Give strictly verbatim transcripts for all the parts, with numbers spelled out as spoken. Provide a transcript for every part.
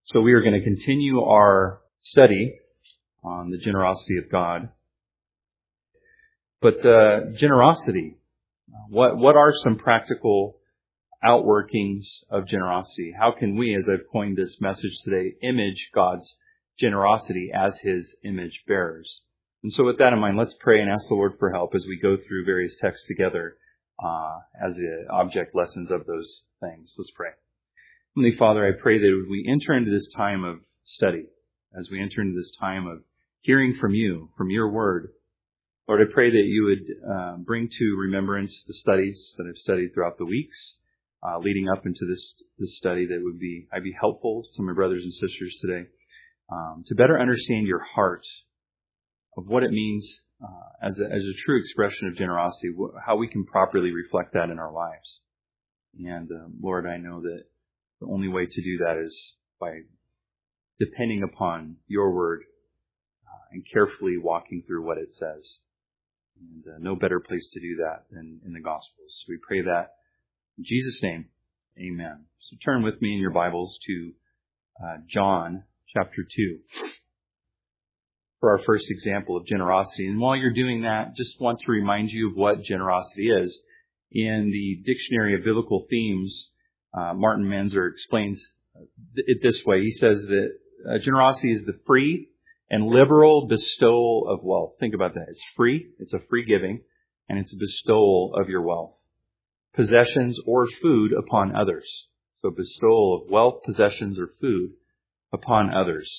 So we are going to continue our study on the generosity of God. But uh, generosity, what what are some practical outworkings of generosity? How can we, as I've coined this message today, image God's generosity as His image bearers? And so with that in mind, let's pray and ask the Lord for help as we go through various texts together uh, as the object lessons of those things. Let's pray. Heavenly Father, I pray that as we enter into this time of study, as we enter into this time of hearing from you, from your word, Lord, I pray that you would uh, bring to remembrance the studies that I've studied throughout the weeks, uh, leading up into this this study that would be, I'd be helpful to my brothers and sisters today, um, to better understand your heart of what it means uh, as, a, as a true expression of generosity, wh- how we can properly reflect that in our lives. And um, Lord, I know that the only way to do that is by depending upon your word uh, and carefully walking through what it says. And uh, no better place to do that than in the Gospels. So we pray that in Jesus' name, amen. So turn with me in your Bibles to uh, John chapter two for our first example of generosity. And while you're doing that, just want to remind you of what generosity is. In the Dictionary of Biblical Themes, Uh, Martin Manzer explains it this way. He says that uh, generosity is the free and liberal bestowal of wealth. Think about that. It's free. It's a free giving, and it's a bestowal of your wealth, possessions, or food upon others. So bestowal of wealth, possessions, or food upon others.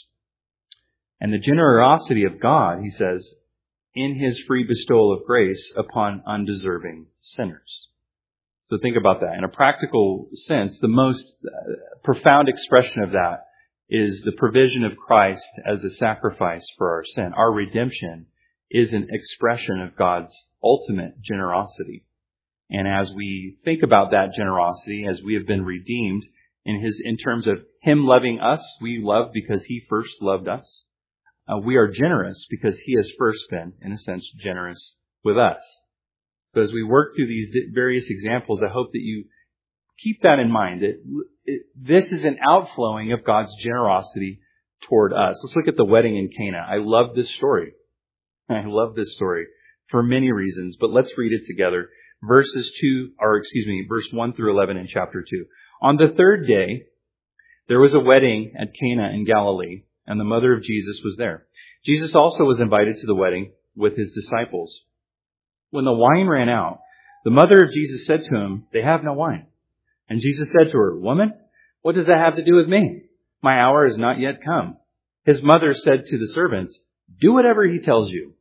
And the generosity of God, he says, in His free bestowal of grace upon undeserving sinners. So think about that. In a practical sense, the most profound expression of that is the provision of Christ as a sacrifice for our sin. Our redemption is an expression of God's ultimate generosity. And as we think about that generosity, as we have been redeemed in His, in terms of Him loving us, we love because He first loved us. Uh, we are generous because He has first been, in a sense, generous with us. So as we work through these various examples, I hope that you keep that in mind, that it, this is an outflowing of God's generosity toward us. Let's look at the wedding in Cana. I love this story. I love this story for many reasons, but let's read it together. Verses two, or excuse me, verse one through eleven in chapter two. On the third day, there was a wedding at Cana in Galilee, and the mother of Jesus was there. Jesus also was invited to the wedding with His disciples. When the wine ran out, the mother of Jesus said to Him, "They have no wine." And Jesus said to her, "Woman, what does that have to do with me? My hour has not yet come." His mother said to the servants, "Do whatever He tells you."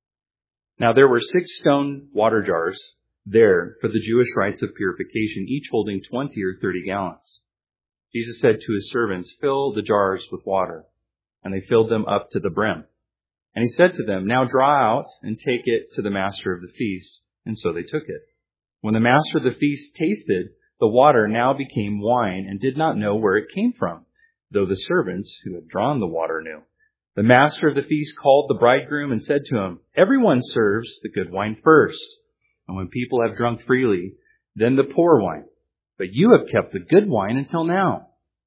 Now there were six stone water jars there for the Jewish rites of purification, each holding twenty or thirty gallons. Jesus said to His servants, "Fill the jars with water." And they filled them up to the brim. And He said to them, "Now draw out and take it to the master of the feast." And so they took it. When the master of the feast tasted, the water now became wine and did not know where it came from, though the servants who had drawn the water knew. The master of the feast called the bridegroom and said to him, "Everyone serves the good wine first, and when people have drunk freely, then the poor wine. But you have kept the good wine until now."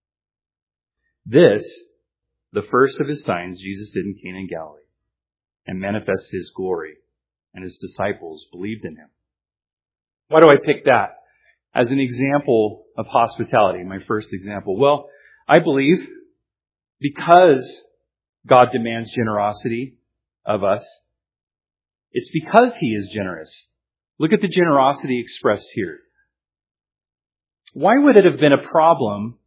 This, the first of His signs Jesus did in Cana in Galilee, and manifested His glory, and His disciples believed in Him. Why do I pick that as an example of hospitality, my first example? Well, I believe because God demands generosity of us, it's because He is generous. Look at the generosity expressed here. Why would it have been a problem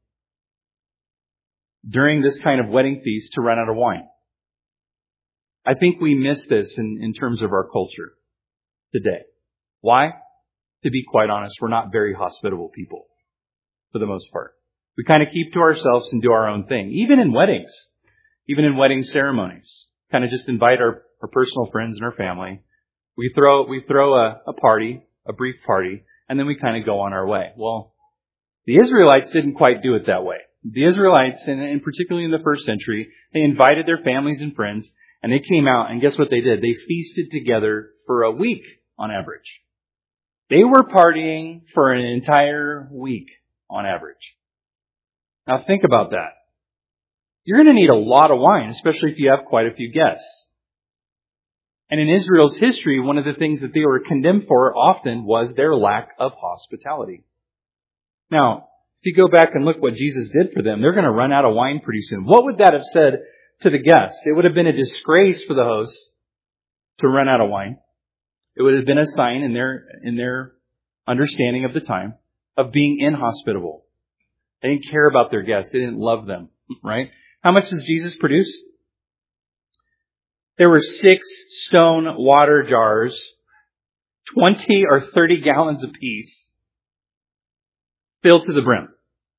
during this kind of wedding feast to run out of wine? I think we miss this in, in terms of our culture today. Why? To be quite honest, we're not very hospitable people for the most part. We kind of keep to ourselves and do our own thing. Even in weddings, even in wedding ceremonies, kind of just invite our, our personal friends and our family. We throw, we throw a, a party, a brief party, and then we kind of go on our way. Well, the Israelites didn't quite do it that way. The Israelites, and, and particularly in the first century, they invited their families and friends. And they came out, and guess what they did? They feasted together for a week on average. They were partying for an entire week on average. Now think about that. you're going to need a lot of wine, especially if you have quite a few guests. And in Israel's history, one of the things that they were condemned for often was their lack of hospitality. Now, if you go back and look what Jesus did for them, they're going to run out of wine pretty soon. What would that have said to the guests? It would have been a disgrace for the hosts to run out of wine. It would have been a sign in their in their understanding of the time of being inhospitable. They didn't care about their guests. They didn't love them, right? How much does Jesus produce? There were six stone water jars, twenty or thirty gallons apiece, filled to the brim.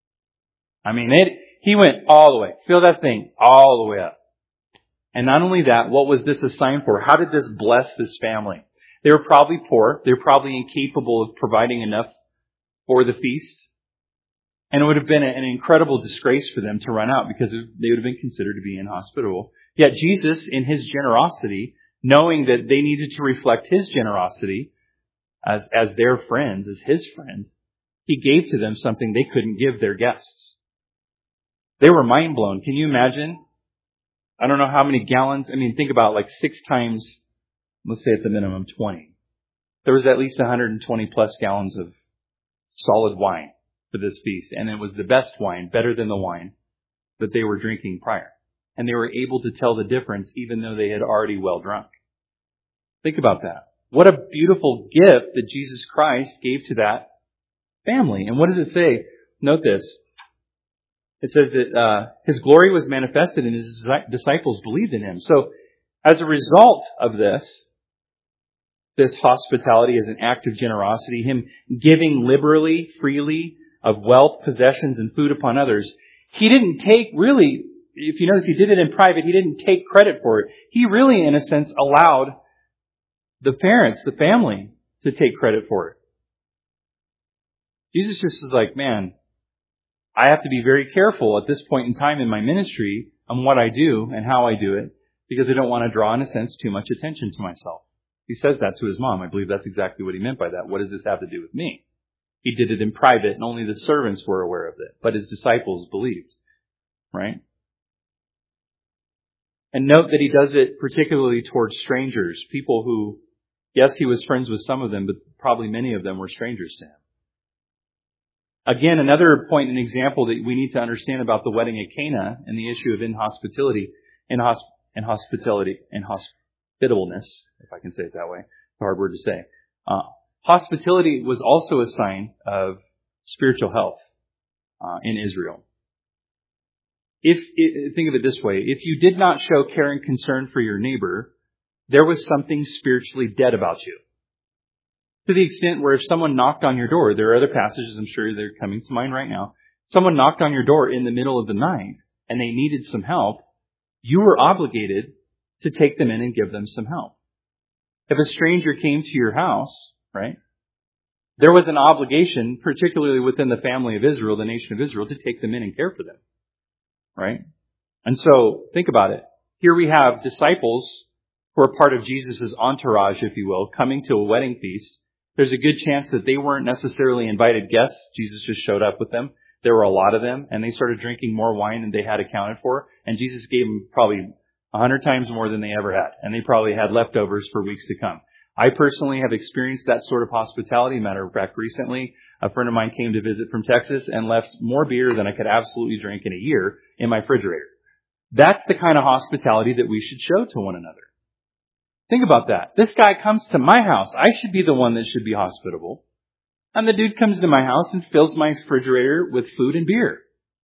I mean, it, he went all the way. Fill that thing all the way up. And not only that, what was this a sign for? How did this bless this family? They were probably poor. They were probably incapable of providing enough for the feast. And it would have been an incredible disgrace for them to run out because they would have been considered to be inhospitable. Yet Jesus, in His generosity, knowing that they needed to reflect His generosity as, as their friends, as His friend, He gave to them something they couldn't give their guests. They were mind blown. Can you imagine? I don't know how many gallons. I mean, think about like six times, let's say at the minimum twenty. There was at least one hundred twenty plus gallons of solid wine for this feast. And it was the best wine, better than the wine that they were drinking prior. And they were able to tell the difference even though they had already well drunk. Think about that. What a beautiful gift that Jesus Christ gave to that family. And what does it say? Note this. It says that uh, His glory was manifested and His disciples believed in Him. So as a result of this, this hospitality as an act of generosity, Him giving liberally, freely of wealth, possessions, and food upon others, He didn't take really, if you notice, He did it in private. He didn't take credit for it. He really, in a sense, allowed the parents, the family, to take credit for it. Jesus just is like, man, I have to be very careful at this point in time in my ministry on what I do and how I do it because I don't want to draw, in a sense, too much attention to myself. He says that to his mom. I believe that's exactly what he meant by that. What does this have to do with me? He did it in private and only the servants were aware of it, but His disciples believed, right? And note that He does it particularly towards strangers, people who, yes, He was friends with some of them, but probably many of them were strangers to Him. Again, another point and example that we need to understand about the wedding at Cana and the issue of inhospitality, inhosp- inhospitality, inhospitableness, if I can say it that way. It's a hard word to say. Uh, hospitality was also a sign of spiritual health uh, in Israel. If it, think of it this way, if you did not show care and concern for your neighbor, there was something spiritually dead about you. To the extent where if someone knocked on your door, there are other passages I'm sure they're coming to mind right now. Someone knocked on your door in the middle of the night and they needed some help, you were obligated to take them in and give them some help. If a stranger came to your house, right, there was an obligation, particularly within the family of Israel, the nation of Israel, to take them in and care for them, right? And so think about it. Here we have disciples who are part of Jesus' entourage, if you will, coming to a wedding feast. There's a good chance that they weren't necessarily invited guests. Jesus just showed up with them. There were a lot of them, and they started drinking more wine than they had accounted for. And Jesus gave them probably a hundred times more than they ever had. And they probably had leftovers for weeks to come. I personally have experienced that sort of hospitality. Matter of fact, recently, a friend of mine came to visit from Texas and left more beer than I could absolutely drink in a year in my refrigerator. That's the kind of hospitality that we should show to one another. Think about that. This guy comes to my house. I should be the one that should be hospitable. And the dude comes to my house and fills my refrigerator with food and beer.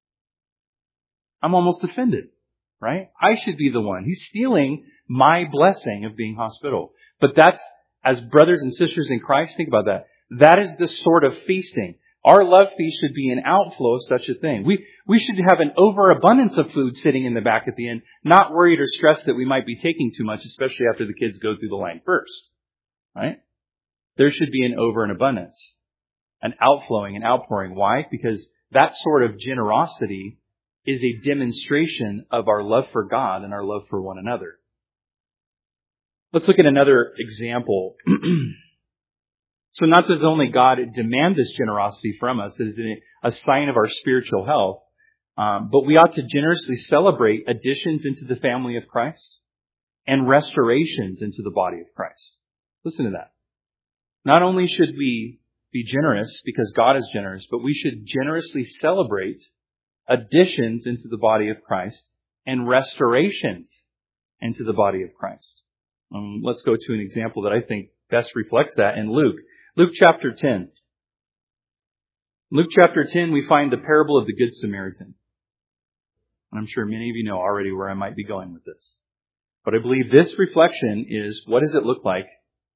I'm almost offended, right? I should be the one. He's stealing my blessing of being hospitable. But that's, as brothers and sisters in Christ, think about that. That is the sort of feasting. Our love feast should be an outflow of such a thing. We we should have an overabundance of food sitting in the back at the end, not worried or stressed that we might be taking too much, especially after the kids go through the line first. Right? There should be an over and abundance, an outflowing, an outpouring. Why? Because that sort of generosity is a demonstration of our love for God and our love for one another. Let's look at another example. So not does only God demand this generosity from us as a sign of our spiritual health, Um, but we ought to generously celebrate additions into the family of Christ and restorations into the body of Christ. Listen to that. Not only should we be generous because God is generous, but we should generously celebrate additions into the body of Christ and restorations into the body of Christ. Um, let's go to an example that I think best reflects that in Luke. Luke chapter ten. Luke chapter ten, we find the parable of the Good Samaritan. And I'm sure many of you know already where I might be going with this. But I believe this reflection is, what does it look like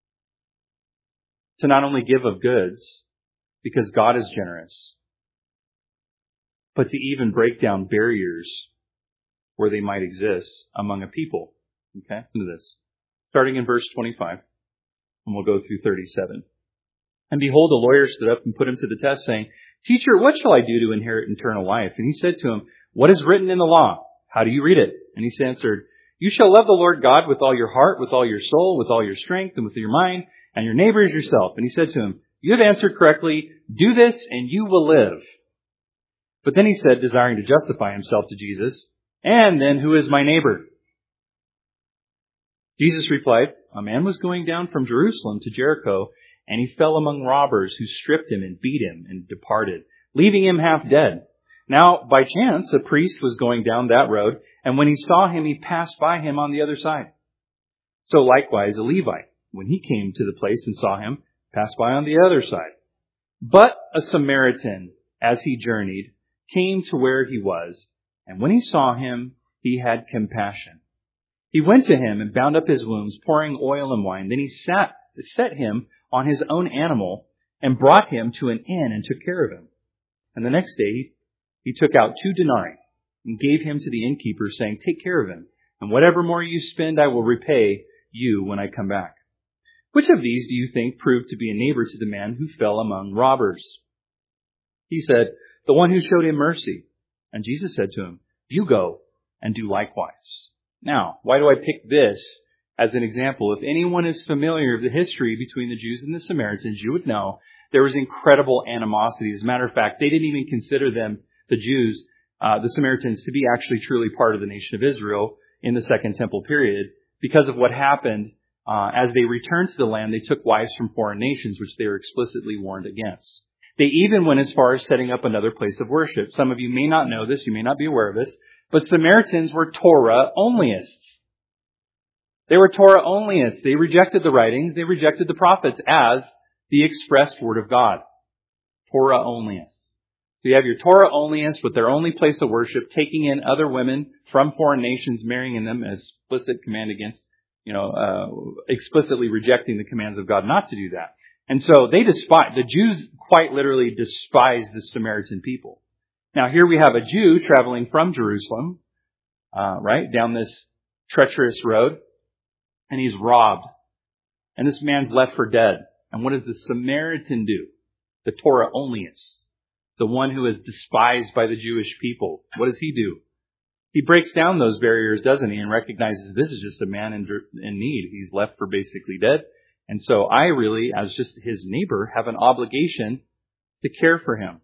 to not only give of goods, because God is generous, but to even break down barriers where they might exist among a people. Okay, listen to this. Starting in verse twenty-five, and we'll go through thirty-seven. And behold, a lawyer stood up and put him to the test, saying, Teacher, what shall I do to inherit eternal life? And he said to him, What is written in the law? How do you read it? And he answered, You shall love the Lord God with all your heart, with all your soul, with all your strength, and with your mind, and your neighbor as yourself. And he said to him, You have answered correctly. Do this, and you will live. But then he said, desiring to justify himself to Jesus, And then who is my neighbor? Jesus replied, A man was going down from Jerusalem to Jericho, and he fell among robbers who stripped him and beat him and departed, leaving him half dead. Now, by chance, a priest was going down that road, and when he saw him, he passed by him on the other side. So likewise, a Levite, when he came to the place and saw him, passed by on the other side. But a Samaritan, as he journeyed, came to where he was, and when he saw him, he had compassion. He went to him and bound up his wounds, pouring oil and wine. Then he sat, set him on his own animal and brought him to an inn and took care of him. And the next day he took out two denarii and gave him to the innkeeper, saying, Take care of him, and whatever more you spend I will repay you when I come back. Which of these do you think proved to be a neighbor to the man who fell among robbers? He said, The one who showed him mercy. And Jesus said to him, You go and do likewise. Now, why do I pick this as an example? If anyone is familiar with the history between the Jews and the Samaritans, you would know there was incredible animosity. As a matter of fact, they didn't even consider them, the Jews, uh, the Samaritans, to be actually truly part of the nation of Israel in the Second Temple period. Because of what happened, uh, as they returned to the land, they took wives from foreign nations, which they were explicitly warned against. They even went as far as setting up another place of worship. Some of you may not know this, you may not be aware of this, but Samaritans were Torah-onlyists. They were Torah-onlyists. They rejected the writings. They rejected the prophets as the expressed word of God. Torah-onlyists. So you have your Torah-onlyists with their only place of worship, taking in other women from foreign nations, marrying them as explicit command against, you know, uh, explicitly rejecting the commands of God not to do that. And so they despise, the Jews quite literally despise the Samaritan people. Now here we have a Jew traveling from Jerusalem, uh, right, down this treacherous road, and he's robbed. And this man's left for dead. And what does the Samaritan do? The Torah-onlyist, the one who is despised by the Jewish people. What does he do? He breaks down those barriers, doesn't he, and recognizes this is just a man in, in need. He's left for basically dead. And so I really, as just his neighbor, have an obligation to care for him.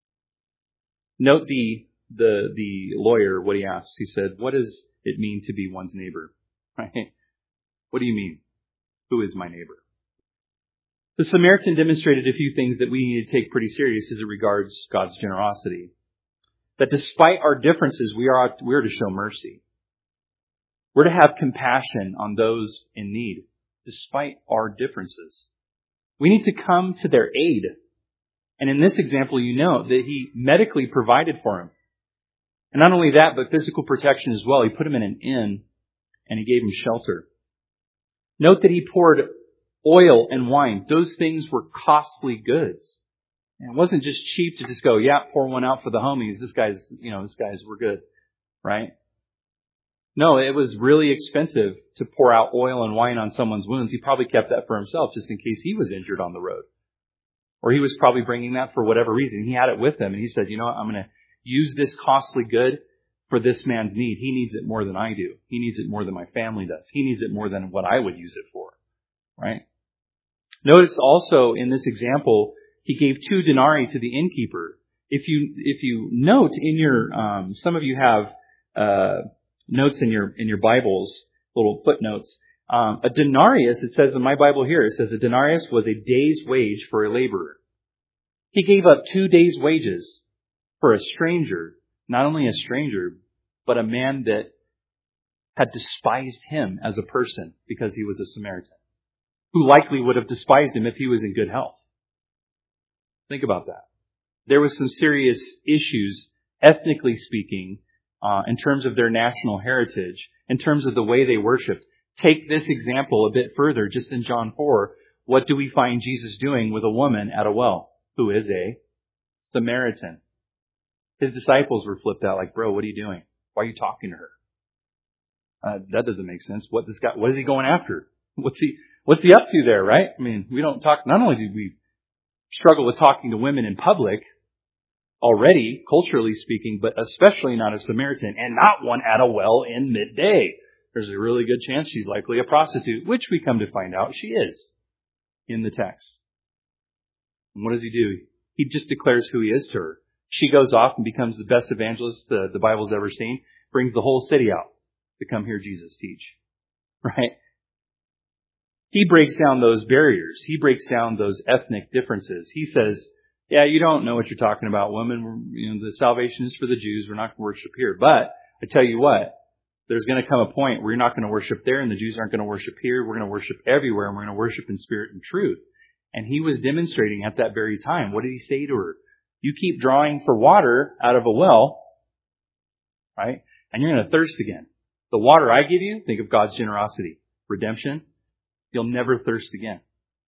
Note the the the lawyer, what he asks. He said, what does it mean to be one's neighbor? Right? What do you mean? Who is my neighbor? The Samaritan demonstrated a few things that we need to take pretty serious as it regards God's generosity. That despite our differences, we are, we are to show mercy. We're to have compassion on those in need, despite our differences. We need to come to their aid. And in this example, you know that he medically provided for him. And not only that, but physical protection as well. He put him in an inn and he gave him shelter. Note that he poured oil and wine. Those things were costly goods. And it wasn't just cheap to just go, yeah, pour one out for the homies. This guy's, you know, this guy's, we're good. Right? No, it was really expensive to pour out oil and wine on someone's wounds. He probably kept that for himself just in case he was injured on the road. Or he was probably bringing that for whatever reason. He had it with him and he said, you know what, I'm going to use this costly good for this man's need. He needs it more than I do. He needs it more than my family does. He needs it more than what I would use it for. Right? Notice also in this example, he gave two denarii to the innkeeper. If you if you note in your um, some of you have uh, notes in your in your Bibles, little footnotes. Um, a denarius, it says in my Bible here, it says a denarius was a day's wage for a laborer. He gave up two days' wages for a stranger, not only a stranger, but a man that had despised him as a person because he was a Samaritan, who likely would have despised him if he was in good health. Think about that. There was some serious issues, ethnically speaking, uh, in terms of their national heritage, in terms of the way they worshiped. Take this example a bit further, just in John four. What do we find Jesus doing with a woman at a well who is a Samaritan? His disciples were flipped out like, bro, what are you doing? Why are you talking to her? Uh, that doesn't make sense. What this guy, what is he going after? What's he, what's he up to there, right? I mean, we don't talk, not only do we struggle with talking to women in public already, culturally speaking, but especially not a Samaritan, and not one at a well in midday. There's a really good chance she's likely a prostitute, which we come to find out she is in the text. And what does he do? He just declares who he is to her. She goes off and becomes the best evangelist the, the Bible's ever seen, brings the whole city out to come hear Jesus teach. Right? He breaks down those barriers. He breaks down those ethnic differences. He says, yeah, you don't know what you're talking about, women. You know, the salvation is for the Jews. We're not going to worship here. But I tell you what, there's going to come a point where you're not going to worship there and the Jews aren't going to worship here. We're going to worship everywhere and we're going to worship in spirit and truth. And he was demonstrating at that very time. What did he say to her? You keep drawing for water out of a well, right? And you're going to thirst again. The water I give you, think of God's generosity, redemption. You'll never thirst again.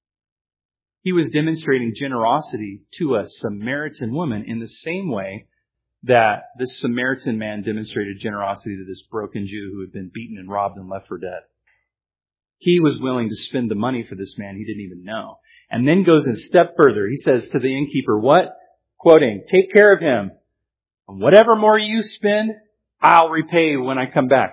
He was demonstrating generosity to a Samaritan woman in the same way that this Samaritan man demonstrated generosity to this broken Jew who had been beaten and robbed and left for dead. He was willing to spend the money for this man he didn't even know. And then goes a step further. He says to the innkeeper, what? Quoting, take care of him. And whatever more you spend, I'll repay when I come back.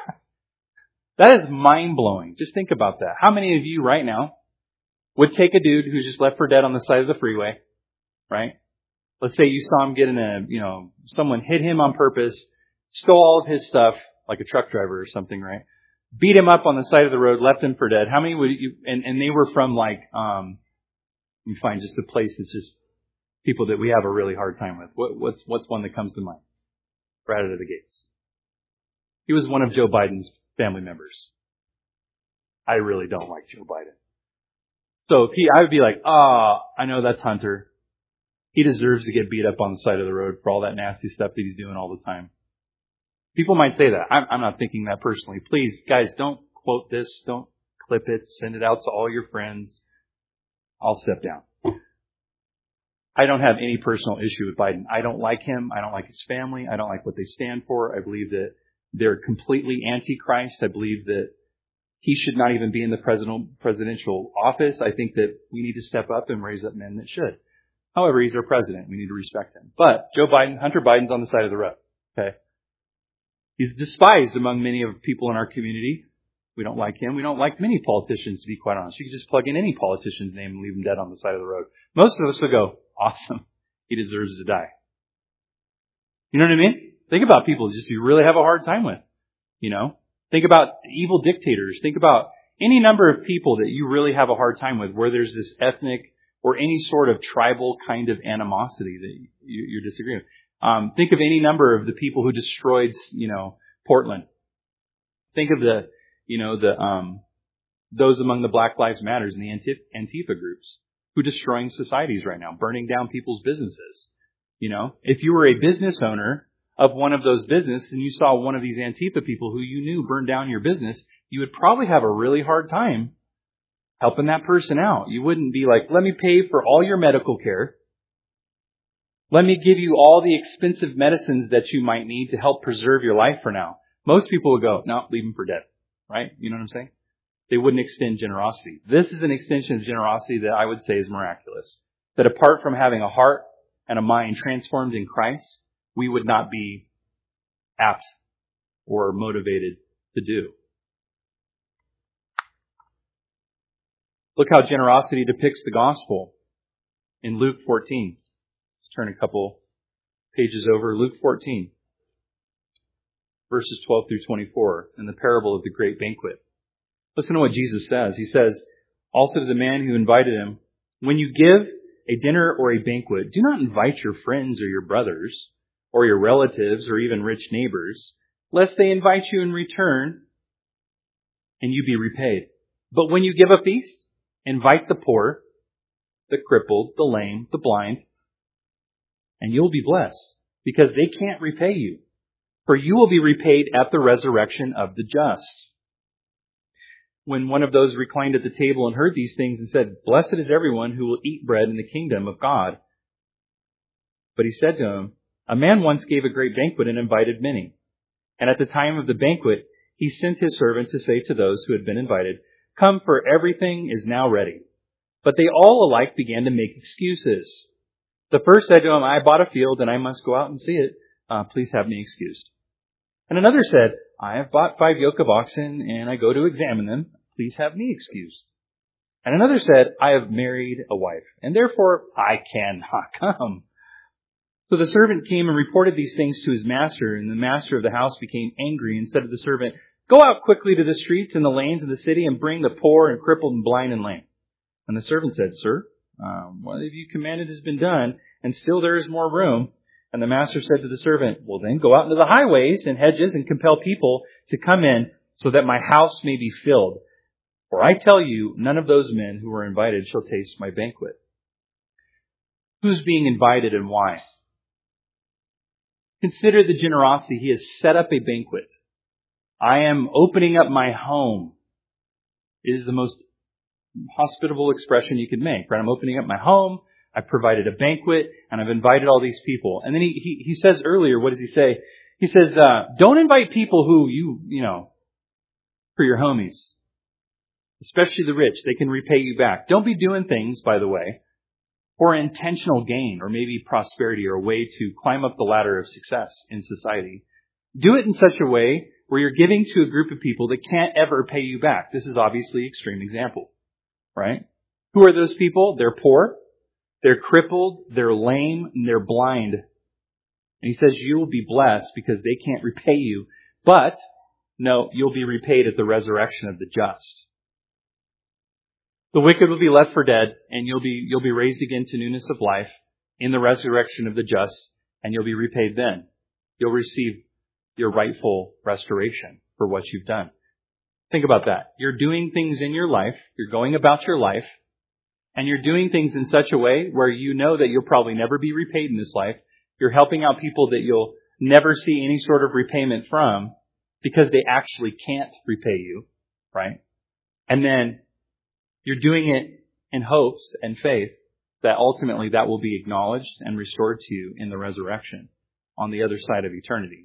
That is mind-blowing. Just think about that. How many of you right now would take a dude who's just left for dead on the side of the freeway, right? Let's say you saw him get in a, you know, someone hit him on purpose, stole all of his stuff, like a truck driver or something, right? Beat him up on the side of the road, left him for dead. How many would you, and, and they were from like, um, you find just a place that's just people that we have a really hard time with. What, what's, what's one that comes to mind? Right out of the gates. He was one of Joe Biden's family members. I really don't like Joe Biden. So if he, I would be like, ah, oh, I know that's Hunter. He deserves to get beat up on the side of the road for all that nasty stuff that he's doing all the time. People might say that. I'm, I'm not thinking that personally. Please, guys, don't quote this. Don't clip it. Send it out to all your friends. I'll step down. I don't have any personal issue with Biden. I don't like him. I don't like his family. I don't like what they stand for. I believe that they're completely anti-Christ. I believe that he should not even be in the president, presidential office. I think that we need to step up and raise up men that should. However, he's our president. We need to respect him. But Joe Biden, Hunter Biden's on the side of the road. Okay. He's despised among many of people in our community. We don't like him. We don't like many politicians, to be quite honest. You could just plug in any politician's name and leave him dead on the side of the road. Most of us will go, awesome. He deserves to die. You know what I mean? Think about people just you really have a hard time with. You know? Think about evil dictators. Think about any number of people that you really have a hard time with where there's this ethnic or any sort of tribal kind of animosity that you, you're disagreeing with. Um, think of any number of the people who destroyed, you know, Portland. Think of the, you know, the, um, those among the Black Lives Matters and the Antifa groups who are destroying societies right now, burning down people's businesses. You know, if you were a business owner of one of those businesses and you saw one of these Antifa people who you knew burn down your business, you would probably have a really hard time helping that person out. You wouldn't be like, let me pay for all your medical care. Let me give you all the expensive medicines that you might need to help preserve your life for now. Most people would go, no, leave him for dead. Right? You know what I'm saying? They wouldn't extend generosity. This is an extension of generosity that I would say is miraculous. That apart from having a heart and a mind transformed in Christ, we would not be apt or motivated to do. Look how generosity depicts the gospel in Luke fourteen. Let's turn a couple pages over, Luke fourteen, verses twelve through twenty-four, in the parable of the great banquet. Listen to what Jesus says. He says, also to the man who invited him, when you give a dinner or a banquet, do not invite your friends or your brothers, or your relatives, or even rich neighbors, lest they invite you in return and you be repaid. But when you give a feast, invite the poor, the crippled, the lame, the blind, and you'll be blessed, because they can't repay you. For you will be repaid at the resurrection of the just. When one of those reclined at the table and heard these things and said, blessed is everyone who will eat bread in the kingdom of God. But he said to him, a man once gave a great banquet and invited many. And at the time of the banquet, he sent his servant to say to those who had been invited, come, for everything is now ready. But they all alike began to make excuses. The first said to him, I bought a field and I must go out and see it. Uh, please have me excused. And another said, I have bought five yoke of oxen and I go to examine them. Please have me excused. And another said, I have married a wife and therefore I cannot come. So the servant came and reported these things to his master, and the master of the house became angry and said to the servant, go out quickly to the streets and the lanes of the city and bring the poor and crippled and blind and lame. And the servant said, sir, um, what have you commanded has been done, and still there is more room. And the master said to the servant, well then go out into the highways and hedges and compel people to come in so that my house may be filled. For I tell you, none of those men who were invited shall taste my banquet. Who's being invited and why? Consider the generosity. He has set up a banquet. I am opening up my home. It is the most hospitable expression you could make, right? I'm opening up my home. I've provided a banquet and I've invited all these people. And then he, he, he says earlier, what does he say? He says, uh, don't invite people who you, you know, for your homies, especially the rich. They can repay you back. Don't be doing things, by the way, for intentional gain or maybe prosperity or a way to climb up the ladder of success in society. Do it in such a way where you're giving to a group of people that can't ever pay you back. This is obviously an extreme example, right? Who are those people? They're poor, they're crippled, they're lame, and they're blind. And he says you will be blessed because they can't repay you. But, no, you'll be repaid at the resurrection of the just. The wicked will be left for dead, and you'll be you'll be raised again to newness of life in the resurrection of the just, and you'll be repaid then. You'll receive your rightful restoration for what you've done. Think about that. You're doing things in your life, you're going about your life, and you're doing things in such a way where you know that you'll probably never be repaid in this life. You're helping out people that you'll never see any sort of repayment from because they actually can't repay you, right? And then you're doing it in hopes and faith that ultimately that will be acknowledged and restored to you in the resurrection on the other side of eternity.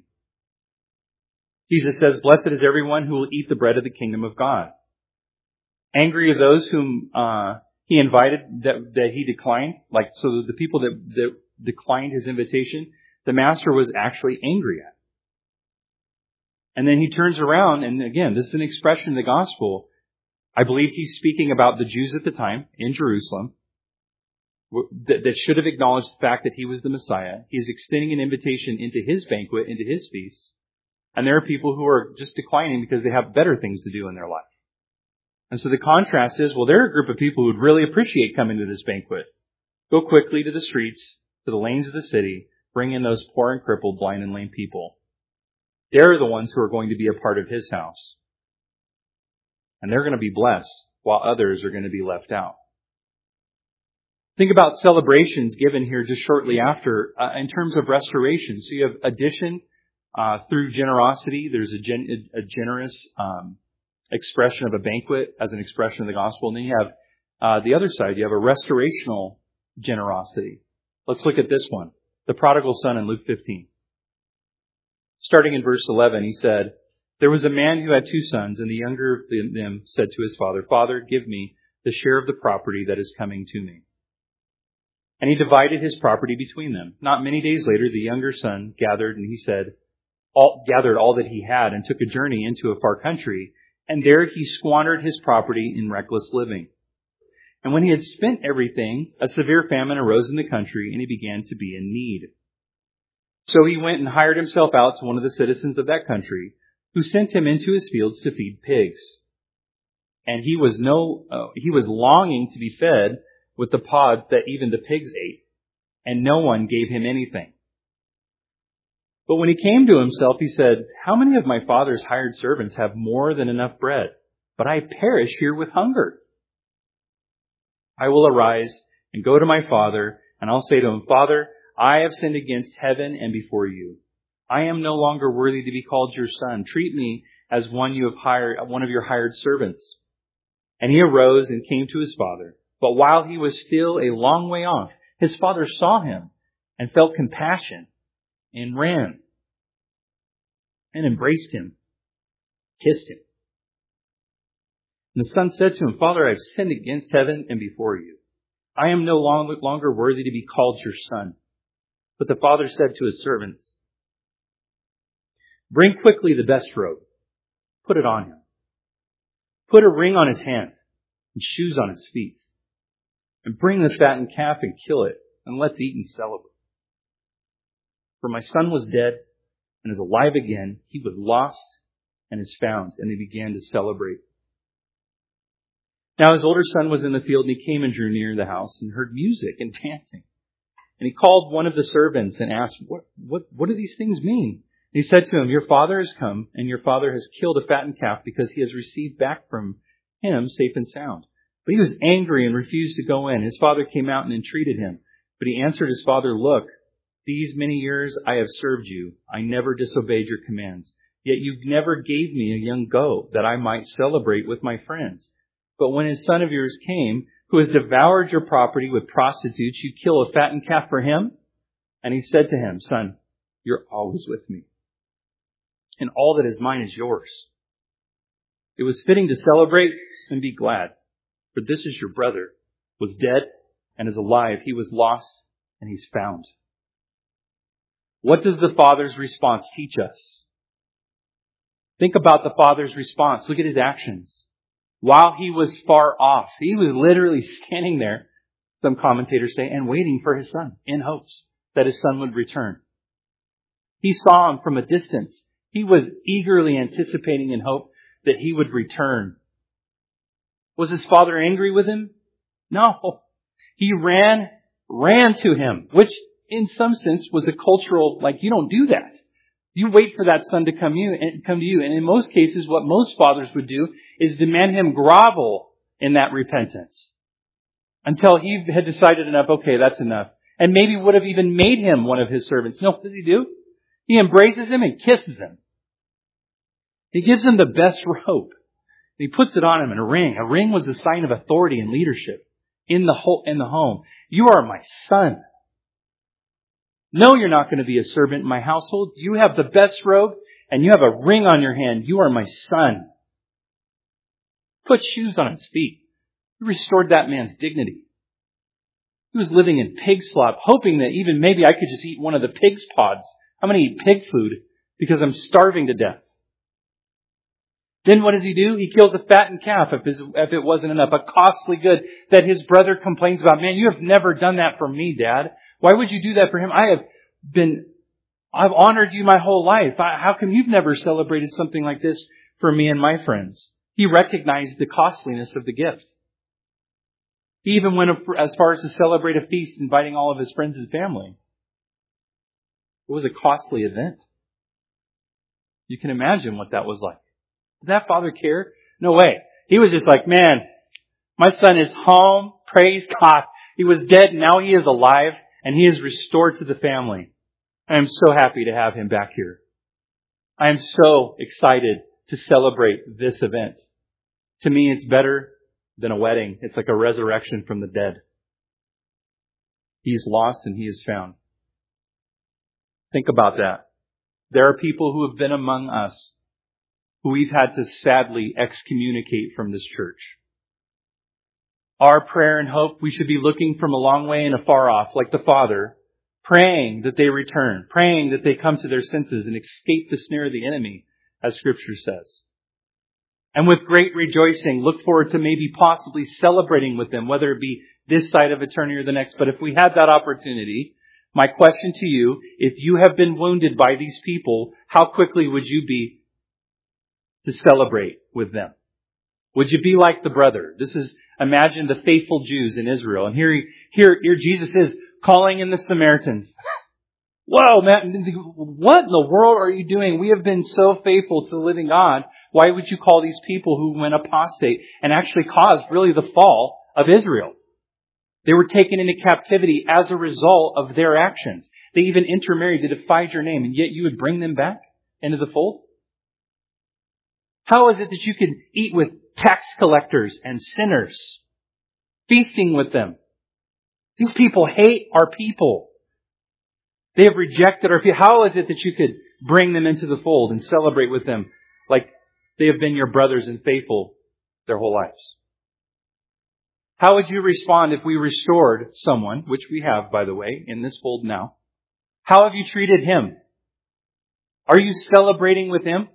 Jesus says, blessed is everyone who will eat the bread of the kingdom of God. Angry of those whom uh, he invited that, that he declined, like so the people that, that declined his invitation, the master was actually angry at. And then he turns around, and again, this is an expression of the gospel. I believe he's speaking about the Jews at the time in Jerusalem that, that should have acknowledged the fact that he was the Messiah. He's extending an invitation into his banquet, into his feast. And there are people who are just declining because they have better things to do in their life. And so the contrast is, well, there are a group of people who would really appreciate coming to this banquet. Go quickly to the streets, to the lanes of the city, bring in those poor and crippled, blind and lame people. They're the ones who are going to be a part of his house. And they're going to be blessed while others are going to be left out. Think about celebrations given here just shortly after uh, in terms of restoration. So you have addition uh, through generosity. There's a, gen- a generous um, expression of a banquet as an expression of the gospel. And then you have uh, the other side. You have a restorational generosity. Let's look at this one. The prodigal son in Luke fifteen. Starting in verse eleven, he said, there was a man who had two sons, and the younger of them said to his father, Father, give me the share of the property that is coming to me. And he divided his property between them. Not many days later, the younger son gathered, and he said, all, gathered all that he had and took a journey into a far country, and there he squandered his property in reckless living. And when he had spent everything, a severe famine arose in the country, and he began to be in need. So he went and hired himself out to one of the citizens of that country, who sent him into his fields to feed pigs. And he was no, uh, he was longing to be fed with the pods that even the pigs ate, and no one gave him anything. But when he came to himself, he said, "How many of my father's hired servants have more than enough bread? But I perish here with hunger. I will arise and go to my father, and I'll say to him, 'Father, I have sinned against heaven and before you. I am no longer worthy to be called your son. Treat me as one you have hired, one of your hired servants.' And he arose and came to his father. But while he was still a long way off, his father saw him and felt compassion and ran and embraced him, kissed him. And the son said to him, 'Father, I have sinned against heaven and before you. I am no longer worthy to be called your son.' But the father said to his servants, 'Bring quickly the best robe, put it on him. Put a ring on his hand and shoes on his feet. And bring the fattened calf and kill it, and let's eat and celebrate. For my son was dead and is alive again. He was lost and is found.' And they began to celebrate. Now his older son was in the field, and he came and drew near the house and heard music and dancing. And he called one of the servants and asked, what, what, what do these things mean? And he said to him, 'Your father has come, and your father has killed a fattened calf because he has received back from him safe and sound.' But he was angry and refused to go in. His father came out and entreated him. But he answered his father, 'Look, these many years I have served you. I never disobeyed your commands. Yet you never gave me a young goat that I might celebrate with my friends. But when his son of yours came, who has devoured your property with prostitutes, you kill a fattened calf for him?' And he said to him, 'Son, you're always with me, and all that is mine is yours. It was fitting to celebrate and be glad. For this is your brother, was dead and is alive. He was lost and he's found.'" What does the father's response teach us? Think about the father's response. Look at his actions. While he was far off, he was literally standing there, some commentators say, and waiting for his son in hopes that his son would return. He saw him from a distance. He was eagerly anticipating in hope that he would return. Was his father angry with him? No. He ran, ran to him, which in some sense was a cultural, like, you don't do that. You wait for that son to come you and come to you. And in most cases, what most fathers would do is demand him grovel in that repentance until he had decided enough, okay, that's enough. And maybe would have even made him one of his servants. No, what does he do? He embraces him and kisses him. He gives him the best robe. He puts it on him in a ring. A ring was a sign of authority and leadership in the whole, in the home. You are my son. No, you're not going to be a servant in my household. You have the best robe and you have a ring on your hand. You are my son. Put shoes on his feet. He restored that man's dignity. He was living in pig slop, hoping that even maybe I could just eat one of the pig's pods. I'm going to eat pig food because I'm starving to death. Then what does he do? He kills a fattened calf if, his, if it wasn't enough, a costly good that his brother complains about. Man, you have never done that for me, Dad. Why would you do that for him? I have been, I've honored you my whole life. I, how come you've never celebrated something like this for me and my friends? He recognized the costliness of the gift. He even went as far as to celebrate a feast, inviting all of his friends and family. It was a costly event. You can imagine what that was like. Did that father care? No way. He was just like, man, my son is home. Praise God. He was dead. Now he is alive and he is restored to the family. I am so happy to have him back here. I am so excited to celebrate this event. To me, it's better than a wedding. It's like a resurrection from the dead. He's lost and he is found. Think about that. There are people who have been among us who we've had to sadly excommunicate from this church. Our prayer and hope, we should be looking from a long way and afar off, like the Father, praying that they return, praying that they come to their senses and escape the snare of the enemy, as Scripture says. And with great rejoicing, look forward to maybe possibly celebrating with them, whether it be this side of eternity or the next. But if we had that opportunity, My question to you, if you have been wounded by these people, how quickly would you be to celebrate with them? Would you be like the brother? This is, imagine the faithful Jews in Israel. And here, here, here Jesus is calling in the Samaritans. Whoa, man, what in the world are you doing? We have been so faithful to the living God. Why would you call these people who went apostate and actually caused really the fall of Israel? They were taken into captivity as a result of their actions. They even intermarried. They defied your name, and yet you would bring them back into the fold? How is it that you can eat with tax collectors and sinners, feasting with them? These people hate our people. They have rejected our people. How is it that you could bring them into the fold and celebrate with them like they have been your brothers and faithful their whole lives? How would you respond if we restored someone, which we have, by the way, in this fold now? How have you treated him? Are you celebrating with him?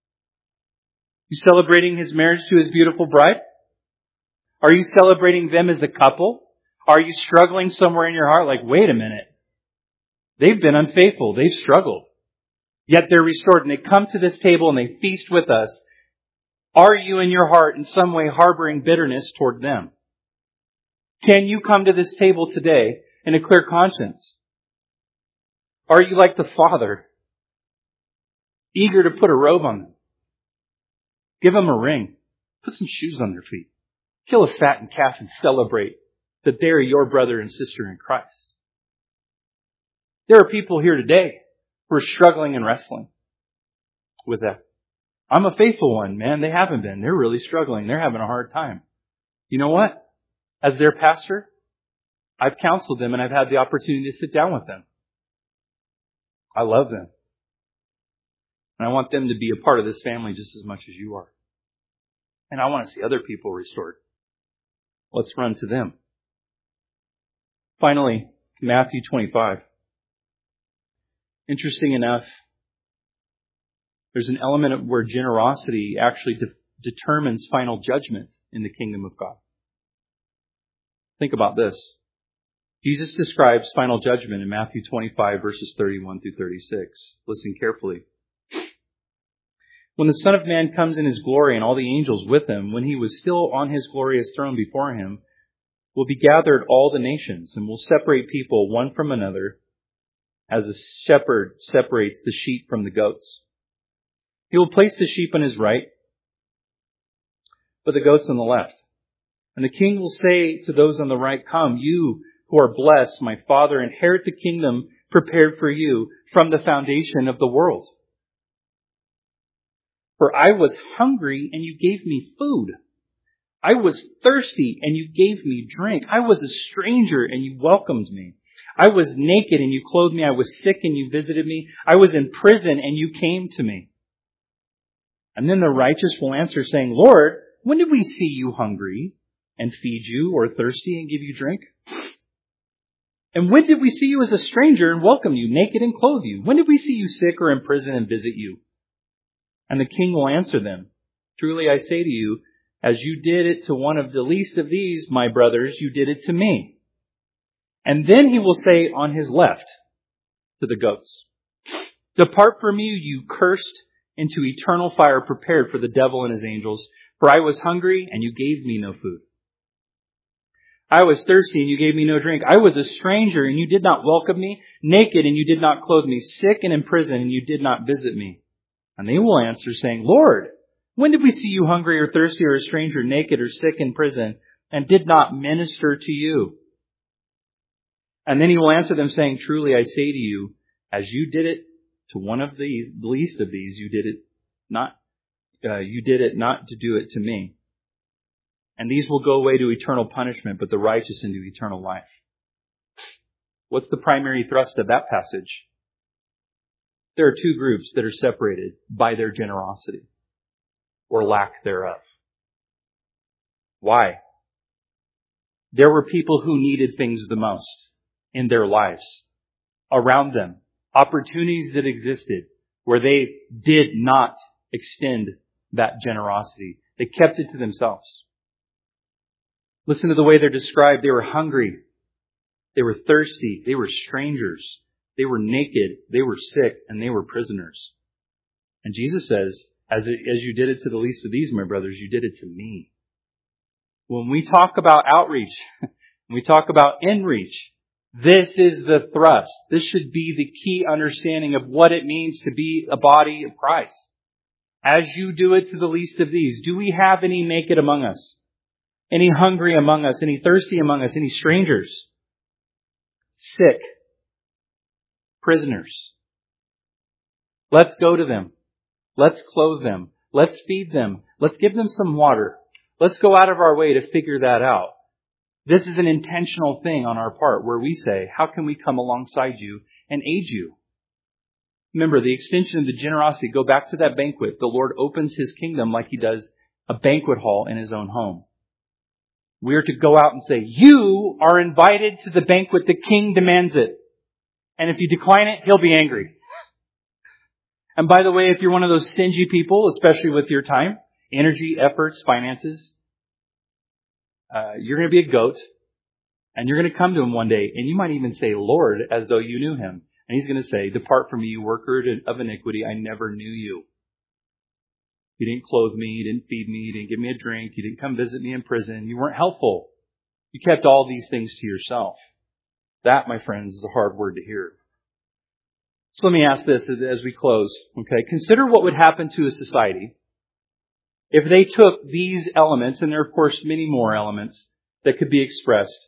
You celebrating his marriage to his beautiful bride? Are you celebrating them as a couple? Are you struggling somewhere in your heart like, wait a minute, they've been unfaithful, they've struggled, yet they're restored and they come to this table and they feast with us? Are you in your heart in some way harboring bitterness toward them? Can you come to this table today in a clear conscience? Are you like the Father, eager to put a robe on them? Give them a ring. Put some shoes on their feet. Kill a fattened calf and celebrate that they're your brother and sister in Christ. There are people here today who are struggling and wrestling with that. I'm a faithful one, man. They haven't been. They're really struggling. They're having a hard time. You know what? As their pastor, I've counseled them and I've had the opportunity to sit down with them. I love them. And I want them to be a part of this family just as much as you are. And I want to see other people restored. Let's run to them. Finally, Matthew twenty-five. Interesting enough, there's an element of where generosity actually de- determines final judgment in the kingdom of God. Think about this. Jesus describes final judgment in Matthew twenty-five, verses thirty-one through thirty-six. Listen carefully. When the Son of Man comes in his glory and all the angels with him, when he was still on his glorious throne before him, will be gathered all the nations and will separate people one from another as a shepherd separates the sheep from the goats. He will place the sheep on his right, but the goats on the left. And the king will say to those on the right, come, you who are blessed, my Father, inherit the kingdom prepared for you from the foundation of the world. For I was hungry and you gave me food. I was thirsty and you gave me drink. I was a stranger and you welcomed me. I was naked and you clothed me. I was sick and you visited me. I was in prison and you came to me. And then the righteous will answer saying, Lord, when did we see you hungry and feed you, or thirsty and give you drink? And when did we see you as a stranger and welcome you, naked and clothe you? When did we see you sick or in prison and visit you? And the king will answer them, truly I say to you, as you did it to one of the least of these, my brothers, you did it to me. And then he will say on his left to the goats, depart from you, you cursed, into eternal fire prepared for the devil and his angels. For I was hungry and you gave me no food. I was thirsty and you gave me no drink. I was a stranger and you did not welcome me, naked and you did not clothe me, sick and in prison and you did not visit me. And they will answer saying, Lord, when did we see you hungry or thirsty or a stranger, naked or sick in prison, and did not minister to you? And then he will answer them saying, truly I say to you, as you did it to one of the least of these, you did it not, uh, you did it not to do it to me. And these will go away to eternal punishment, but the righteous into eternal life. What's the primary thrust of that passage? There are two groups that are separated by their generosity or lack thereof. Why? There were people who needed things the most in their lives, around them, opportunities that existed where they did not extend that generosity. They kept it to themselves. Listen to the way they're described. They were hungry. They were thirsty. They were strangers. They were naked, they were sick, and they were prisoners. And Jesus says, as, it, as you did it to the least of these, my brothers, you did it to me. When we talk about outreach, when we talk about inreach, this is the thrust. This should be the key understanding of what it means to be a body of Christ. As you do it to the least of these, do we have any naked among us? Any hungry among us? Any thirsty among us? Any strangers? Sick? Prisoners? Let's go to them. Let's clothe them. Let's feed them. Let's give them some water. Let's go out of our way to figure that out. This is an intentional thing on our part where we say, how can we come alongside you and aid you? Remember, the extension of the generosity, go back to that banquet. The Lord opens His kingdom like He does a banquet hall in His own home. We are to go out and say, you are invited to the banquet. The King demands it. And if you decline it, He'll be angry. And by the way, if you're one of those stingy people, especially with your time, energy, efforts, finances, uh, you're going to be a goat. And you're going to come to Him one day. And you might even say, Lord, as though you knew Him. And He's going to say, depart from me, you worker of iniquity. I never knew you. You didn't clothe me. You didn't feed me. You didn't give me a drink. You didn't come visit me in prison. You weren't helpful. You kept all these things to yourself. That, my friends, is a hard word to hear. So let me ask this as we close. Okay, consider what would happen to a society if they took these elements, and there are of course many more elements that could be expressed.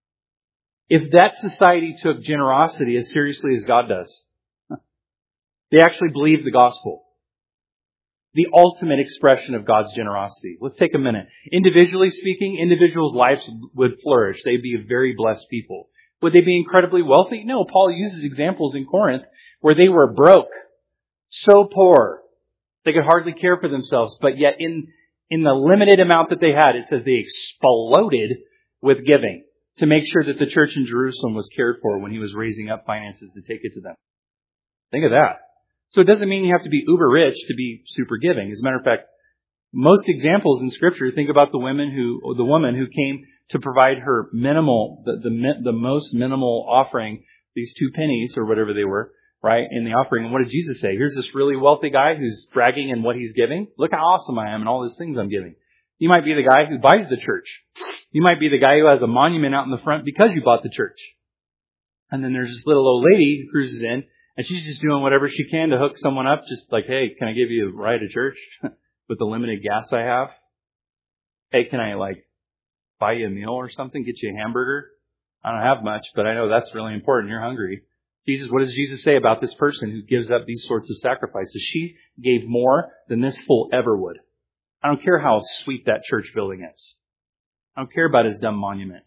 If that society took generosity as seriously as God does, they actually believed the gospel. The ultimate expression of God's generosity. Let's take a minute. Individually speaking, individuals' lives would flourish. They'd be very blessed people. Would they be incredibly wealthy? No. Paul uses examples in Corinth where they were broke, so poor, they could hardly care for themselves. But yet in, in the limited amount that they had, it says they exploded with giving to make sure that the church in Jerusalem was cared for when He was raising up finances to take it to them. Think of that. So it doesn't mean you have to be uber rich to be super giving. As a matter of fact, most examples in Scripture, think about the women who, or the woman who came to provide her minimal, the, the, the most minimal offering, these two pennies or whatever they were, right, in the offering. And what did Jesus say? Here's this really wealthy guy who's bragging in what he's giving. Look how awesome I am and all these things I'm giving. You might be the guy who buys the church. You might be the guy who has a monument out in the front because you bought the church. And then there's this little old lady who cruises in, and she's just doing whatever she can to hook someone up, just like, hey, can I give you a ride to church with the limited gas I have? Hey, can I, like, buy you a meal or something? Get you a hamburger? I don't have much, but I know that's really important. You're hungry. Jesus, what does Jesus say about this person who gives up these sorts of sacrifices? She gave more than this fool ever would. I don't care how sweet that church building is. I don't care about his dumb monument.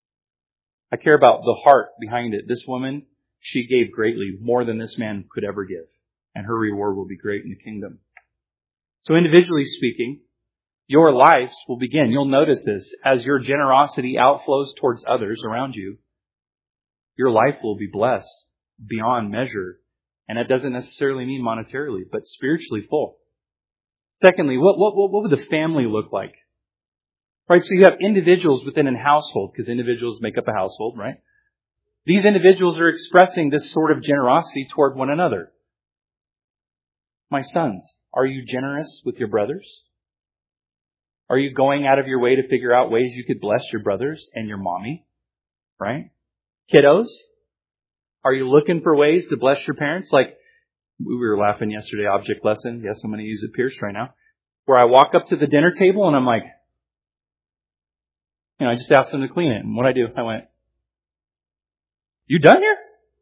I care about the heart behind it. This woman, she gave greatly, more than this man could ever give. And her reward will be great in the kingdom. So individually speaking, your lives will begin. You'll notice this. As your generosity outflows towards others around you, your life will be blessed beyond measure. And that doesn't necessarily mean monetarily, but spiritually full. Secondly, what, what, what would the family look like? Right, so you have individuals within a household, because individuals make up a household, right? These individuals are expressing this sort of generosity toward one another. My sons, are you generous with your brothers? Are you going out of your way to figure out ways you could bless your brothers and your mommy? Right? Kiddos, are you looking for ways to bless your parents? Like, we were laughing yesterday, object lesson. Yes, I'm going to use it Pierce right now. Where I walk up to the dinner table and I'm like, you know, I just asked them to clean it. And what I do, I went, you done here?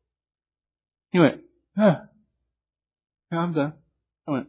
He went, huh. Yeah, I'm done. I went,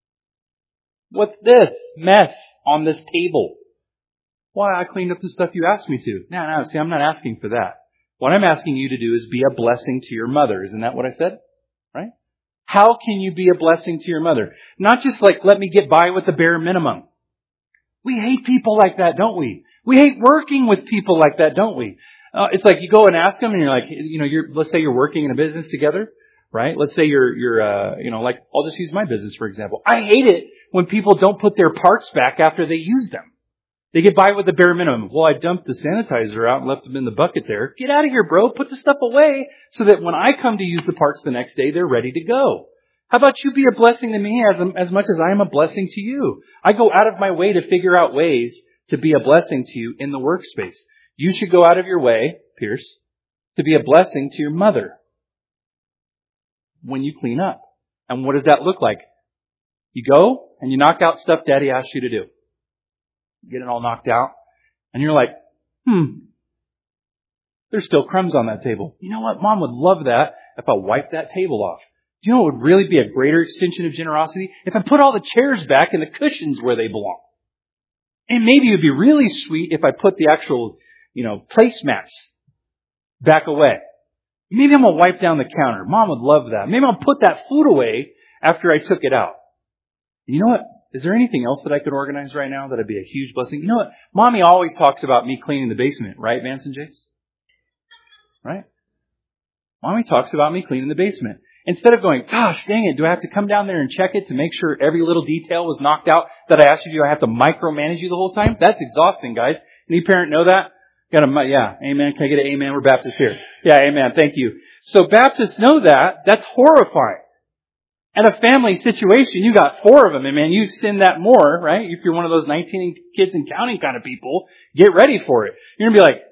what's this mess on this table? Why, I cleaned up the stuff you asked me to. No, no, see, I'm not asking for that. What I'm asking you to do is be a blessing to your mother. Isn't that what I said? Right? How can you be a blessing to your mother? Not just like, let me get by with the bare minimum. We hate people like that, don't we? We hate working with people like that, don't we? Uh, it's like you go and ask them and you're like, you know, you're, let's say you're working in a business together, right? Let's say you're, you're, uh, you know, like, I'll just use my business, for example. I hate it when people don't put their parts back after they use them. They get by with the bare minimum. Well, I dumped the sanitizer out and left them in the bucket there. Get out of here, bro. Put the stuff away so that when I come to use the parts the next day, they're ready to go. How about you be a blessing to me as, as much as I am a blessing to you? I go out of my way to figure out ways to be a blessing to you in the workspace. You should go out of your way, Pierce, to be a blessing to your mother when you clean up. And what does that look like? You go and you knock out stuff Daddy asked you to do. Get it all knocked out. And you're like, hmm, there's still crumbs on that table. You know what? Mom would love that if I wiped that table off. Do you know what would really be a greater extension of generosity? If I put all the chairs back and the cushions where they belong. And maybe it would be really sweet if I put the actual, you know, placemats back away. Maybe I'm going to wipe down the counter. Mom would love that. Maybe I'll put that food away after I took it out. You know what? Is there anything else that I could organize right now that would be a huge blessing? You know what? Mommy always talks about me cleaning the basement, right, Vance and Jace? Right? Mommy talks about me cleaning the basement. Instead of going, gosh, dang it, do I have to come down there and check it to make sure every little detail was knocked out that I asked you to do? I have to micromanage you the whole time? That's exhausting, guys. Any parent know that? Got a, yeah, amen. Can I get an amen? We're Baptists here. Yeah, amen. Thank you. So Baptists know that. That's horrifying. And a family situation, you got four of them, and man, you extend that more, right? If you're one of those nineteen kids and counting kind of people, get ready for it. You're going to be like,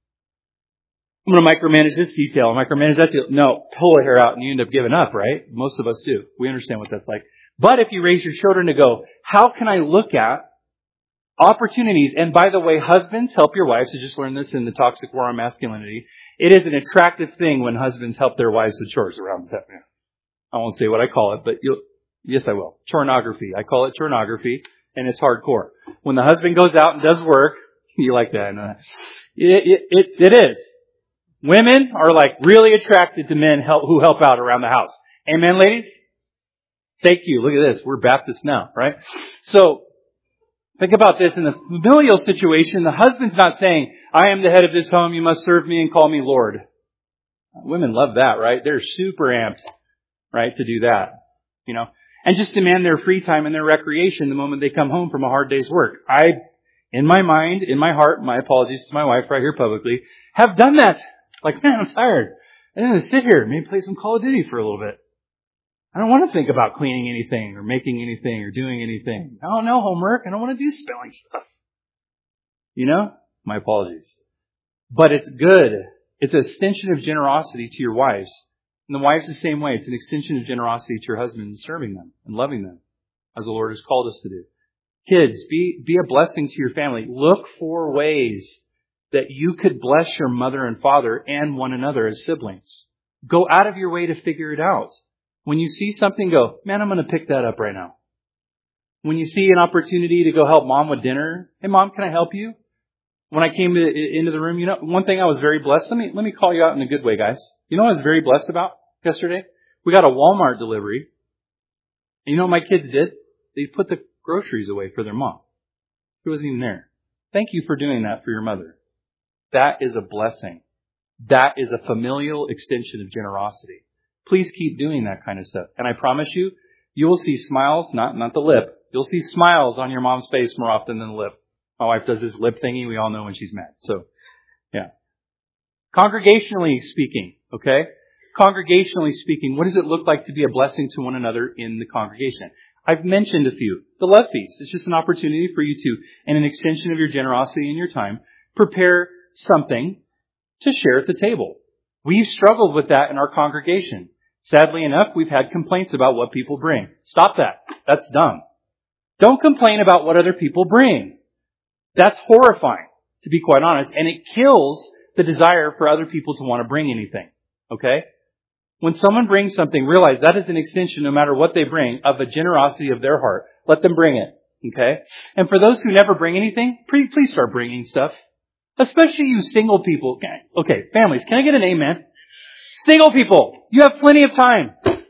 I'm going to micromanage this detail, micromanage that detail. No, pull a hair out and you end up giving up, right? Most of us do. We understand what that's like. But if you raise your children to go, how can I look at opportunities? And by the way, husbands, help your wives. I just learned this in the Toxic War on Masculinity. It is an attractive thing when husbands help their wives with chores around the house. I won't say what I call it, but you'll, yes, I will. Chornography. I call it chornography, and it's hardcore. When the husband goes out and does work, you like that, no? It, it, it, it is. Women are like really attracted to men help, who help out around the house. Amen, ladies? Thank you. Look at this. We're Baptists now, right? So, think about this. In the familial situation, the husband's not saying, I am the head of this home, you must serve me and call me Lord. Women love that, right? They're super amped, right, to do that, you know, and just demand their free time and their recreation the moment they come home from a hard day's work. I, in my mind, in my heart, my apologies to my wife right here publicly, have done that. Like, man, I'm tired. I'm going to sit here, maybe play some Call of Duty for a little bit. I don't want to think about cleaning anything or making anything or doing anything. I don't know homework. I don't want to do spelling stuff. You know? My apologies. But it's good. It's an extension of generosity to your wives. And the wives the same way. It's an extension of generosity to your husband and serving them and loving them as the Lord has called us to do. Kids, be, be a blessing to your family. Look for ways that you could bless your mother and father and one another as siblings. Go out of your way to figure it out. When you see something, go, man, I'm going to pick that up right now. When you see an opportunity to go help mom with dinner, hey, mom, can I help you? When I came to, into the room, you know, one thing I was very blessed. Let me, let me call you out in a good way, guys. You know what I was very blessed about yesterday? We got a Walmart delivery. And you know what my kids did? They put the groceries away for their mom, who wasn't even there. Thank you for doing that for your mother. That is a blessing. That is a familial extension of generosity. Please keep doing that kind of stuff. And I promise you, you will see smiles, not, not the lip. You'll see smiles on your mom's face more often than the lip. My wife does this lip thingy. We all know when she's mad. So, yeah. Congregationally speaking, okay? Congregationally speaking, what does it look like to be a blessing to one another in the congregation? I've mentioned a few. The Love Feast. It's just an opportunity for you to, and an extension of your generosity and your time, prepare something to share at the table. We've struggled with that in our congregation. Sadly enough, we've had complaints about what people bring. Stop that. That's dumb. Don't complain about what other people bring. That's horrifying, to be quite honest, and it kills the desire for other people to want to bring anything. Okay? When someone brings something, realize that is an extension, no matter what they bring, of a generosity of their heart. Let them bring it. Okay? And for those who never bring anything, please start bringing stuff. Especially you single people. Okay, families, can I get an amen? Single people, you have plenty of time.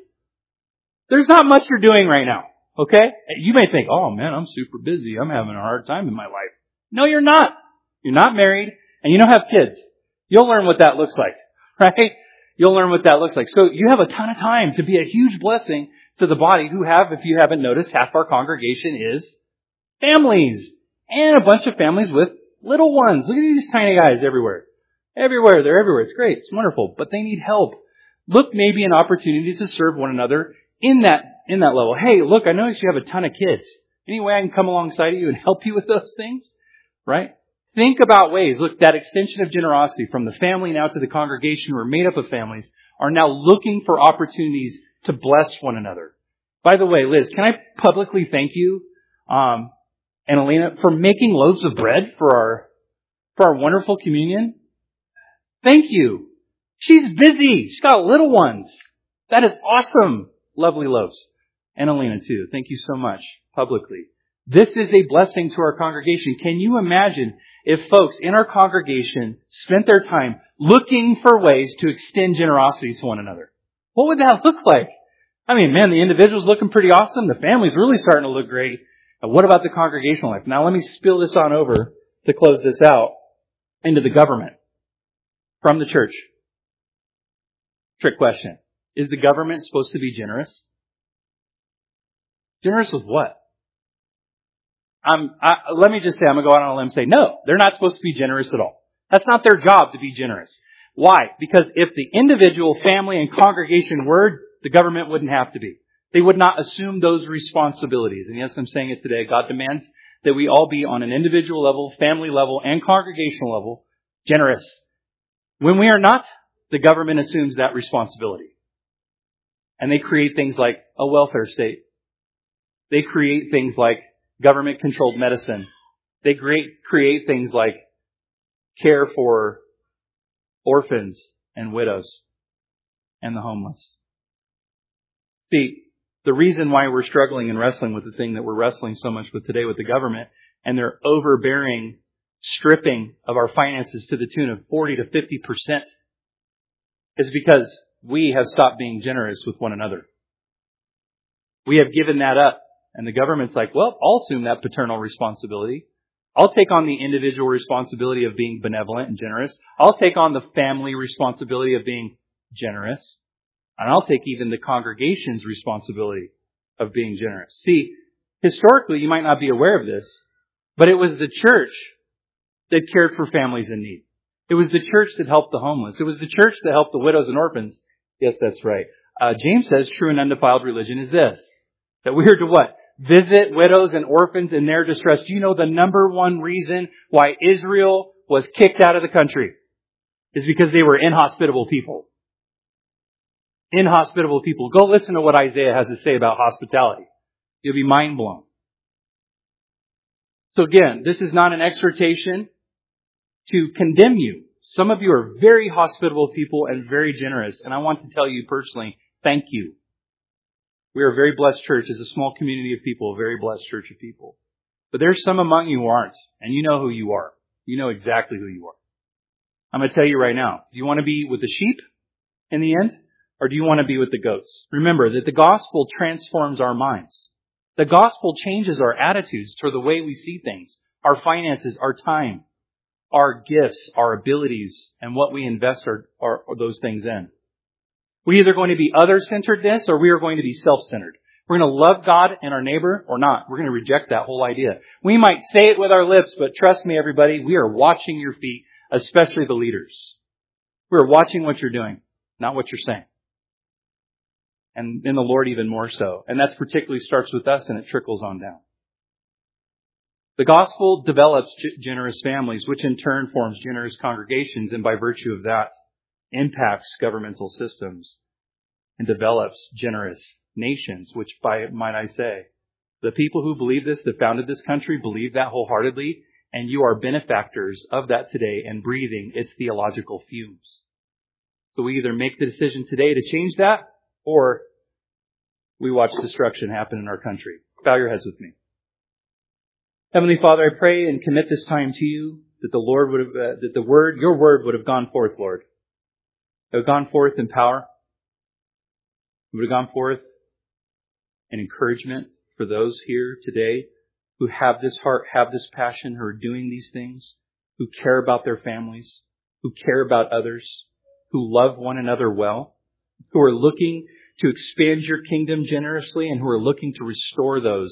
There's not much you're doing right now. Okay? You may think, oh man, I'm super busy. I'm having a hard time in my life. No, you're not. You're not married and you don't have kids. You'll learn what that looks like. Right? You'll learn what that looks like. So you have a ton of time to be a huge blessing to the body who have, if you haven't noticed, half our congregation is families. and a bunch of families with little ones. Look at these tiny guys everywhere. Everywhere. They're everywhere. It's great. It's wonderful. But they need help. Look maybe in opportunities to serve one another in that, in that level. Hey, look, I notice you have a ton of kids. Any way I can come alongside of you and help you with those things? Right? Think about ways. Look, that extension of generosity from the family now to the congregation, we're made up of families, are now looking for opportunities to bless one another. By the way, Liz, can I publicly thank you, um, and Elena, for making loaves of bread for our, for our wonderful communion? Thank you. She's busy. She's got little ones. That is awesome. Lovely loaves. And Elena too. Thank you so much publicly. This is a blessing to our congregation. Can you imagine if folks in our congregation spent their time looking for ways to extend generosity to one another? What would that look like? I mean, man, the individual's looking pretty awesome. The family's really starting to look great. And what about the congregational life? Now let me spill this on over to close this out into the government from the church. Trick question. Is the government supposed to be generous? Generous with what? Um, I, let me just say, I'm going to go out on a limb and say, no, they're not supposed to be generous at all. That's not their job to be generous. Why? Because if the individual, family, and congregation were, the government wouldn't have to be. They would not assume those responsibilities. And yes, I'm saying it today. God demands that we all be on an individual level, family level, and congregational level, generous. When we are not, the government assumes that responsibility. And they create things like a welfare state. They create things like government-controlled medicine. They create, create things like care for orphans and widows and the homeless. See, the reason why we're struggling and wrestling with the thing that we're wrestling so much with today with the government and their overbearing stripping of our finances to the tune of forty to fifty percent is because we have stopped being generous with one another. We have given that up. And the government's like, well, I'll assume that paternal responsibility. I'll take on the individual responsibility of being benevolent and generous. I'll take on the family responsibility of being generous. And I'll take even the congregation's responsibility of being generous. See, historically, you might not be aware of this, but it was the church that cared for families in need. It was the church that helped the homeless. It was the church that helped the widows and orphans. Yes, that's right. Uh, James says true and undefiled religion is this, that we are to what? Visit widows and orphans in their distress. Do you know the number one reason why Israel was kicked out of the country is because they were inhospitable people. Inhospitable people. Go listen to what Isaiah has to say about hospitality. You'll be mind blown. So again, this is not an exhortation to condemn you. Some of you are very hospitable people and very generous. And I want to tell you personally, thank you. We are a very blessed church. As a small community of people, a very blessed church of people. But there's some among you who aren't. And you know who you are. You know exactly who you are. I'm going to tell you right now. Do you want to be with the sheep in the end? Or do you want to be with the goats? Remember that the gospel transforms our minds. The gospel changes our attitudes toward the way we see things. Our finances, our time, our gifts, our abilities, and what we invest our, our, those things in. We're either going to be other-centeredness or we are going to be self-centered. We're going to love God and our neighbor or not. We're going to reject that whole idea. We might say it with our lips, but trust me, everybody, we are watching your feet, especially the leaders. We're watching what you're doing, not what you're saying. And in the Lord even more so. And that particularly starts with us and it trickles on down. The gospel develops generous families, which in turn forms generous congregations, and by virtue of that, impacts governmental systems and develops generous nations, which by, might I say, the people who believe this, that founded this country, believe that wholeheartedly, and you are benefactors of that today and breathing its theological fumes. So we either make the decision today to change that, or we watch destruction happen in our country. Bow your heads with me. Heavenly Father, I pray and commit this time to you, that the Lord would have, uh, that the word, your word would have gone forth, Lord. It would have gone forth in power. It would have gone forth in encouragement for those here today who have this heart, have this passion, who are doing these things, who care about their families, who care about others, who love one another well, who are looking to expand your kingdom generously, and who are looking to restore those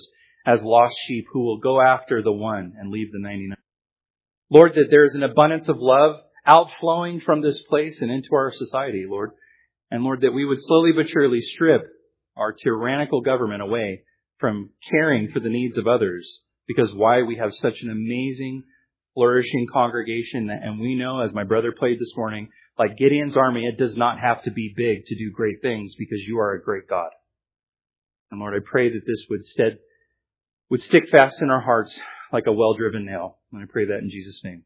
as lost sheep who will go after the one and leave the ninety-nine. Lord, that there is an abundance of love outflowing from this place and into our society, Lord. And Lord, that we would slowly but surely strip our tyrannical government away from caring for the needs of others. Because why? We have such an amazing, flourishing congregation. And we know, as my brother played this morning, like Gideon's army, it does not have to be big to do great things because you are a great God. And Lord, I pray that this would stead, would stick fast in our hearts like a well-driven nail. And I pray that in Jesus' name.